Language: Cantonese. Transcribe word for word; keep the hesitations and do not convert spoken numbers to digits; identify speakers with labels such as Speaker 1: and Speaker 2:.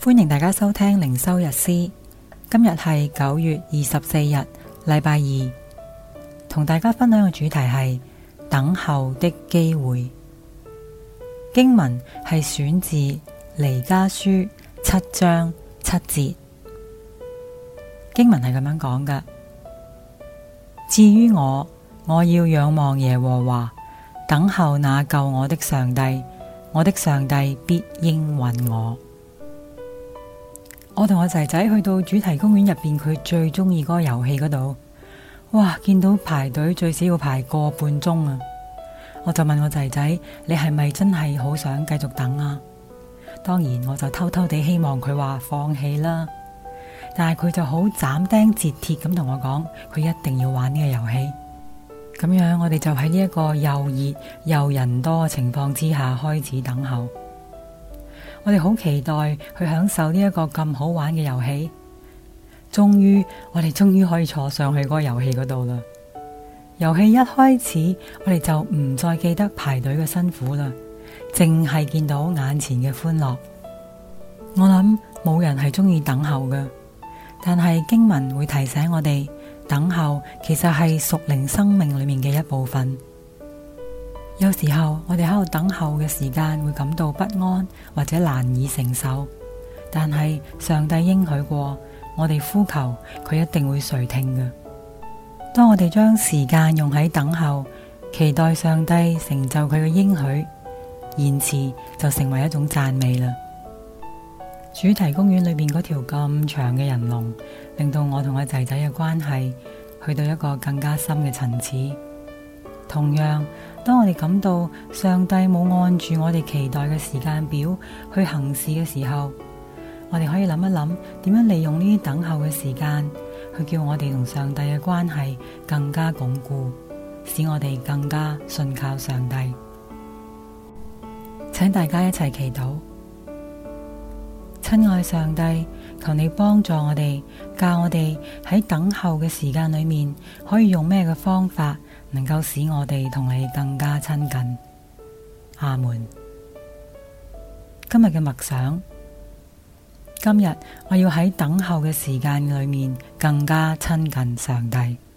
Speaker 1: 歡迎大家收聽靈修日詩。今日係九月二十四日，禮拜二，同大家分享嘅主題係等候的機會。經文係選自彌迦書七章七節。經文係咁樣講嘅：至於我，我要仰望耶和華，等候那救我的上帝，我的上帝必應允我。我同我仔仔去到主題公園入邊，佢最中意嗰個遊戲嗰度，哇！見到排隊最少要排個半鐘啊！我就問我仔仔：你係咪真係好想繼續等啊？當然，我就偷偷地希望佢話放棄啦。但係佢就好斬釘截鐵咁同我講，佢一定要玩呢個遊戲。咁樣我哋就喺呢一個又熱又人多嘅情況之下開始等候。我哋好期待去享受呢一個咁好玩嘅遊戲。終於，我哋終於可以坐上去嗰個遊戲嗰度啦。遊戲一開始，我哋就唔再記得排隊嘅辛苦啦，淨係見到眼前嘅歡樂。我諗冇人係中意等候嘅，但係經文會提醒我哋，等候其實係屬靈生命裏面嘅一部分。有時候我哋喺度等候嘅時間會感到不安或者難以承受，但係上帝應許過，我哋呼求佢一定會垂聽嘅。當我哋將時間用喺等候，期待上帝成就佢嘅應許，言辭就成為一種讚美啦。主題公園裏面嗰條咁長嘅人龍，令到我同我仔仔嘅關係去到一個更加深嘅層次。同樣，當我哋感到上帝冇按住我哋期待嘅時間表去行事嘅時候，我哋可以諗一諗，點樣利用呢啲等候嘅時間，去叫我哋同上帝嘅關係更加鞏固，使我哋更加信靠上帝。請大家一齊祈禱。親愛上帝，求你幫助我哋，教我哋喺等候嘅時間裏面，可以用咩嘅方法，能夠使我哋同你更加親近。阿們。今日嘅默想，今日我要喺等候嘅時間裏面更加親近上帝。